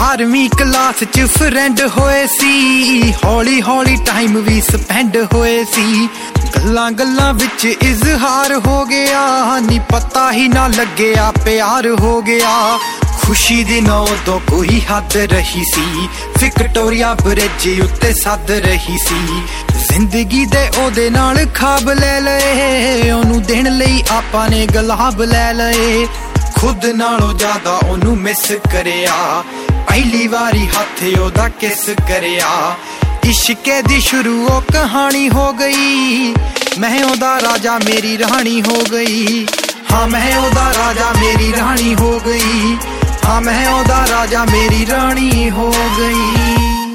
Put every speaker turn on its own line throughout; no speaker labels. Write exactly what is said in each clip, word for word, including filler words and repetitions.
बारहवीं क्लास च फ्रेंड होए सी, हौली हौली टाइम भी स्पेंड होए सी। गल्लां गल्लां विच इजहार हो गया, नी पता ही ना लग्या प्यार हो गया। खुशी दी ना उदों कोई हद रही सी, विक्टोरिया ब्रिज उत्ते सद रही सी। जिंदगी दे ओदे नाल खाब ले लए, ओनू देण लई आपां ने गुलाब ले लए। खुद नालों ज्यादा ओनू मिस करिया, पहली वारी हाथ ओदा किस करिया। इश्के दी शुरू ओ कहानी हो गई, मैं ओदा राजा मेरी रानी हो गई। हाँ मैं ओदा राजा मेरी रानी हो गई, हाँ मैं ओदा राजा मेरी रानी हो गई।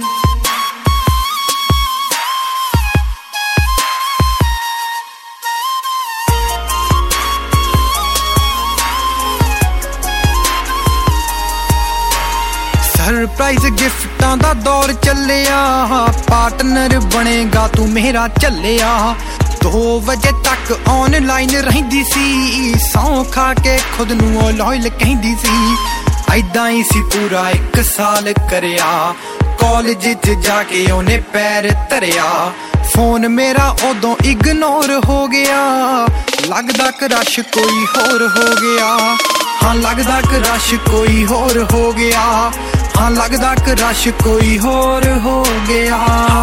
सरप्राइज गिफ्टां दा दौर चलिया, पार्टनर बनेगा तू मेरा चलिया। दो बजे तक ऑनलाइन रहिंदी सी, सौ खा के खुद नू लॉयल कहंदी सी। ऐदां ही सी पूरा एक साल करिया, कॉलेज च जाके ओने पैर धरिया। फोन मेरा उदों इग्नोर हो गया, लगदा क्रश कोई होर हो गया। हाँ लगदा क्रश कोई होर हो गया, हाँ लगदा क्रश कोई होर हो गया।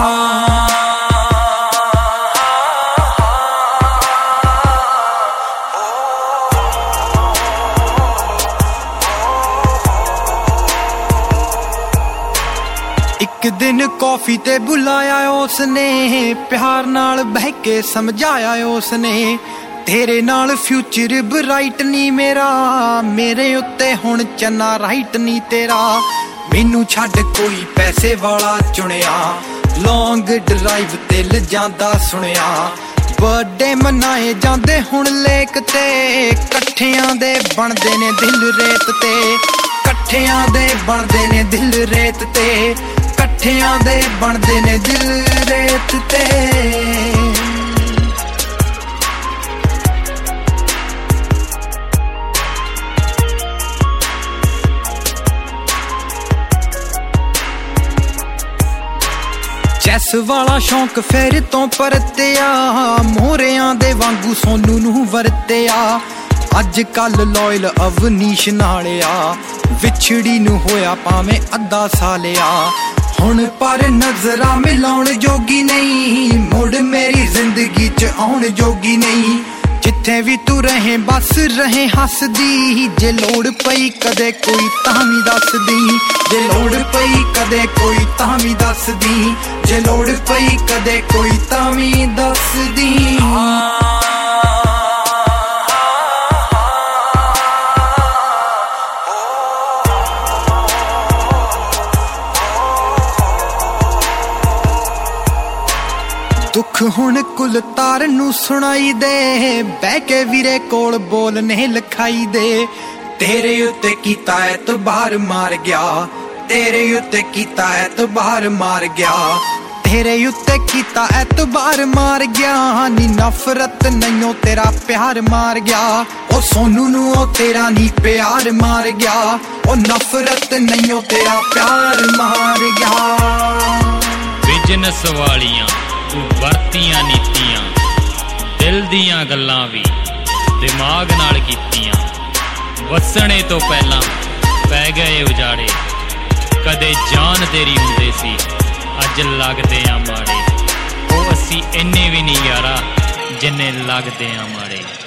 एक दिन कॉफी ते बुलाया उसने, प्यार नाल बह के समझाया उसने। तेरे नाल फ्यूचर ब्राइट नी मेरा, मेरे उत्ते हुण चन्ना राइट नी तेरा। मैनू छड्ड कोई पैसे वाला चुनिया, लॉन्ग ड्राइव ते ल जांदा सुनिया। बर्थडे मनाए जांदे हुण लेक ते, कट्ठियां दे बनदे ने दिल रेत ते। कट्ठियां दे बनदे ने दिल रेत ते, कट्ठियां दे बनदे ने दिल रेत ते। चैस वाला शौक फिर तो परतिया, मोहरियां दे वांगू सोनू नू वरतिया। अज कल लॉयल अवनीश नालिया, विछड़ी नू होया भावें अद्धा सालिया। हुण पर नजरा मिलाउण जोगी नहीं, मुड़ मेरी जिंदगी च आउण जोगी नहीं। जिथे भी तू रहे बस रहे हसदी, जे लोड़ पई कदे कोई तां दस दी। जे लोड़ पई कदे कोई तां दस दी, जे लोड़ पई कदे कोई तां दस दी। दुख हुण कुल तार नू सुनाई दे, बह के वीरे कोल बोलने लिखाई दे। तेरे उत्ते कीता एतबार मार गया, तेरे उत्ते कीता एतबार मार गया। तेरे उत्ते कीता एतबार मार गया, नी नफरत नहीं तेरा प्यार मार गया। ओ सोनू नू ओ तेरा नी प्यार मार गया, ओ नफरत नहीं तेरा प्यार मार गया।
बिजनेस वालियां तू वरतियां नीतियां, दिल दियां गल्लां भी दिमाग नाल कीतियां। वसणे तो पहलां पै गए उजाड़े, कदे जान तेरी हुंदे सी अज लगदे आ माड़े। ओ असी इन्ने भी नहीं यारा जिन्ने लगदे आ माड़े।